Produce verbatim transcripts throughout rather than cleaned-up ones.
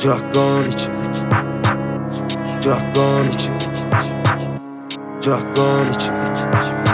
Dragon içimdeki, Dragon içimdeki, Dragon içimdeki,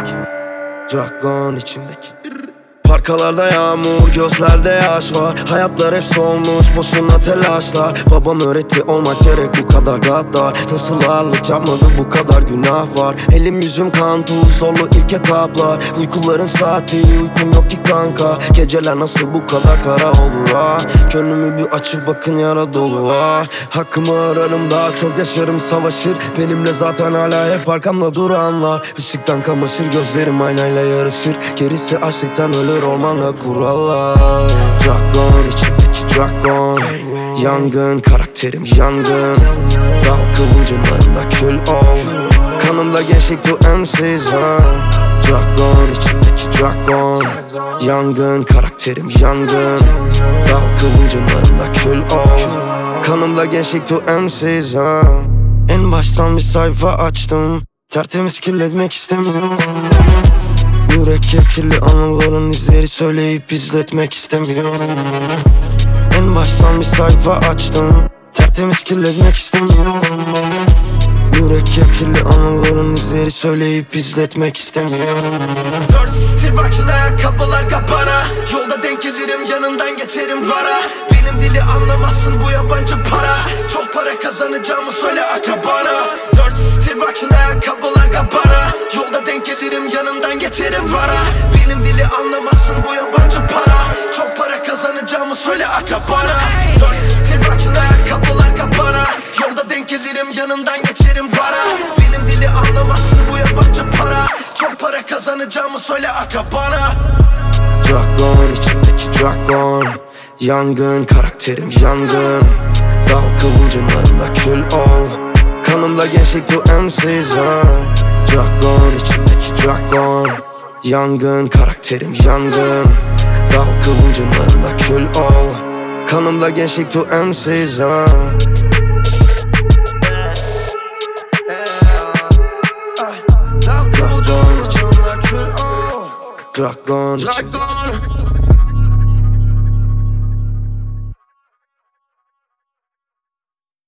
Dragon içimdeki. Parkalarda yağmur, gözlerde yaş var. Hayatlar hep solmuş, boşuna telaşlar. Babam öğretti olmak gerek bu kadar gaddar. Nasıl ağırlık yapmadı bu kadar günah var. Elim yüzüm kan tuz, zorlu ilk etaplar. Uykuların saati, uykum yok ki kanka. Geceler nasıl bu kadar kara olur ha. Gönlümü bir açıp bakın yara dolu ha. Hakkımı ararım, daha çok yaşarım, savaşır. Benimle zaten hala hep arkamda duranlar. Işıktan kamaşır, gözlerim aynayla yarışır. Gerisi açlıktan ölür ormanla kurallar. Dragon içimdeki dragon, yangın karakterim yangın. Dal kıvılcımlarımda kül ol, kanımda gençlik to M C'z ha. Dragon içimdeki dragon, yangın karakterim yangın. Dal kıvılcımlarımda kül ol, kanımda gençlik to M C'z ha. En baştan bir sayfa açtım, tertemiz kirletmek istemiyorum. Mürekkep kirli anıların izleri söyleyip izletmek istemiyorum. En baştan bir sayfa açtım, tertemiz kirletmek istemiyorum. Mürekkep kirli anıların izleri söyleyip izletmek istemiyorum. Dört stil vaktin ayakkabılar kapana. Yolda denk gelirim, yanından geçerim rara. Benim dili anlamazsın, bu yabancı para. Çok para kazanacağımı söyle akrabana. Dört stil vaktin ayakkabılar kapana. Yolda denk gelirim, yanından geçerim rara. Benim dili anlamazsın, bu yabancı para. Çok para kazanacağımı söyle akrabana. Dört stil vaktin ayakkabılar kapana. Yolda denk gelirim, yanından geçerim rara. Benim dili anlamazsın, bu yabancı para. Çok para kazanacağımı söyle akrabana. Dragon içimdeki dragon, yangın karakterim yangın. Dal kıvılcımlarımda kül ol, kanımda gençlik to M C'z ha. Dragon içimdeki dragon, yangın karakterim yangın. Dal kıvılcımlarımda kül ol, kanımda gençlik to M C'z ha. Dal kıvılcımlarımda kül ol. Dragon içimdeki